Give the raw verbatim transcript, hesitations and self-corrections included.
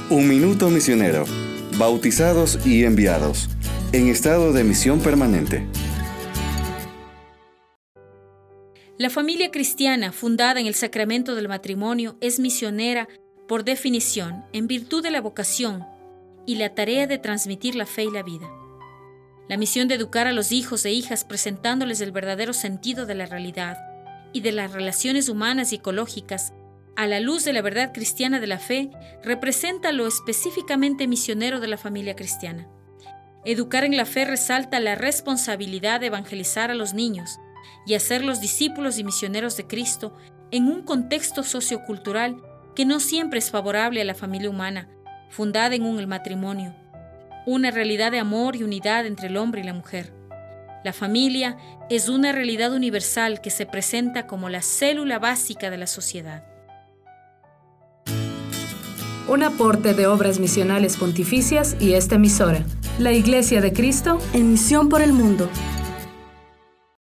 Un Minuto Misionero. Bautizados y enviados. En estado de misión permanente. La familia cristiana, fundada en el sacramento del matrimonio, es misionera por definición, en virtud de la vocación y la tarea de transmitir la fe y la vida. La misión de educar a los hijos e hijas presentándoles el verdadero sentido de la realidad y de las relaciones humanas y ecológicas a la luz de la verdad cristiana de la fe representa lo específicamente misionero de la familia cristiana. Educar en la fe resalta la responsabilidad de evangelizar a los niños y hacerlos discípulos y misioneros de Cristo en un contexto sociocultural que no siempre es favorable a la familia humana, fundada en un el matrimonio, una realidad de amor y unidad entre el hombre y la mujer. La familia es una realidad universal que se presenta como la célula básica de la sociedad. Un aporte de Obras Misionales Pontificias y esta emisora, la Iglesia de Cristo, en misión por el mundo.